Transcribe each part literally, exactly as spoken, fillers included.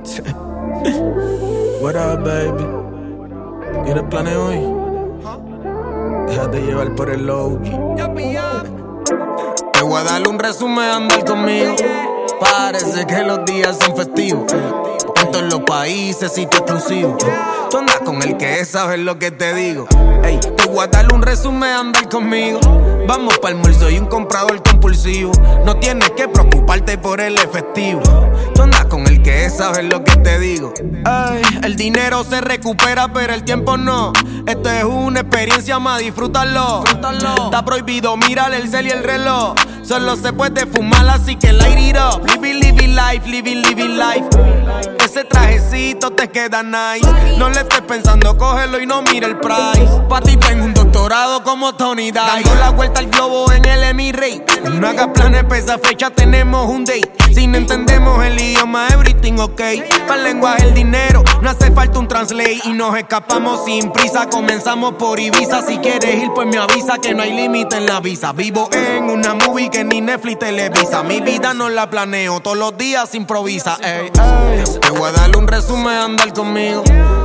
What up, baby? ¿Tienes planes hoy? Déjate llevar por el low. Te voy a dar un resumen, andar conmigo. Parece que los días son festivos. En todos los países, sitio exclusivo. Tú andas con el que sabe lo que te digo. Ey, te voy a dar un resumen, andar conmigo. Vamos pa'l mall, soy un comprador compulsivo. No tienes que preocuparte por el efectivo. Tú andas con el que sabe lo que te digo. Ay, el dinero se recupera, pero el tiempo no. Esto es una experiencia más, disfrútalo. disfrútalo. Está prohibido mirar el cel y el reloj. Solo se puede fumar, así que light it up. Living, living life, living, living life. Ese trajecito te queda nice. No le estés pensando, cógelo y no mire el price. Pa' ti tengo un doctorado como Tony Dice. Dando la vuelta al globo en el Emirate. No hagas planes pa' esa fecha, tenemos un date. Si no entendemos el idioma, everything okay. Para el lenguaje el dinero, no hace falta un translate. Y nos escapamos sin prisa, comenzamos por Ibiza. Si quieres ir pues me avisa que no hay límite en la visa. Vivo en una movie que ni Netflix televisa. Mi vida no la planeo, todos los días improvisa. Ey, ey. Te voy a dar un resumen, andar conmigo.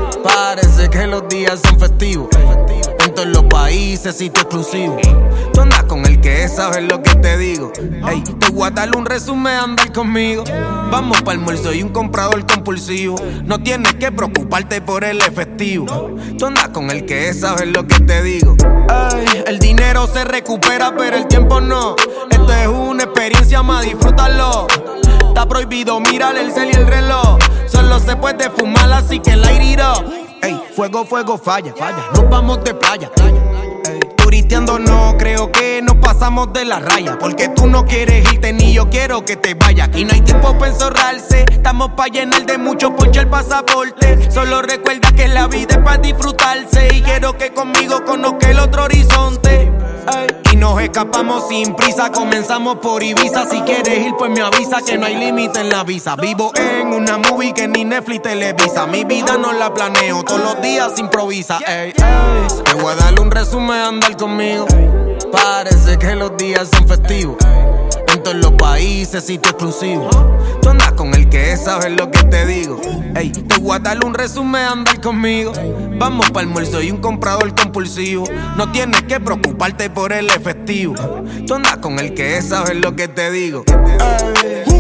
Parece que los días son festivos. En todos los países, sitio exclusivo. Tú andas con el que sabe lo que te digo. Ey, te voy a dar un resumen, andar conmigo. Vamos pa'l mall, soy un comprador compulsivo. No tienes que preocuparte por el efectivo. Tú andas con el que sabe lo que te digo. Ay, el dinero se recupera, pero el tiempo no. Esto es una experiencia más, disfrútalo. Está prohibido mirar el cel y el reloj. Solo se puede fumar, así que light it up. Ey, fuego, fuego, falla, falla. Nos vamos de playa. Ey, turisteando no, creo que nos pasamos de la raya. Porque tú no quieres irte ni yo quiero que te vayas. Aquí no hay tiempo para encerrarse. Estamos pa' llenar de mucho ponche el pasaporte. Solo recuerda que la vida es pa' disfrutarse. Y quiero que conmigo conozca el otro horizonte. Ey, y nos escapamos sin prisa, comenzamos por Ibiza. Si quieres ir pues me avisa que no hay límite en la visa. Vivo en una movie que ni Netflix televisa. Mi vida no la planeo, todos los días improvisa. Ey, ey. Te voy a dar un resumen, andar conmigo. Parece que los días son festivos. En todos los países, sitio exclusivo. Tú andas con el que sabe lo que te digo. Ey, te voy a dar un resumen, andar conmigo. Vamos pa'l mall, soy un comprador compulsivo. No tienes que preocuparte por el efectivo. Tú andas con el que sabe lo que te digo. Ey.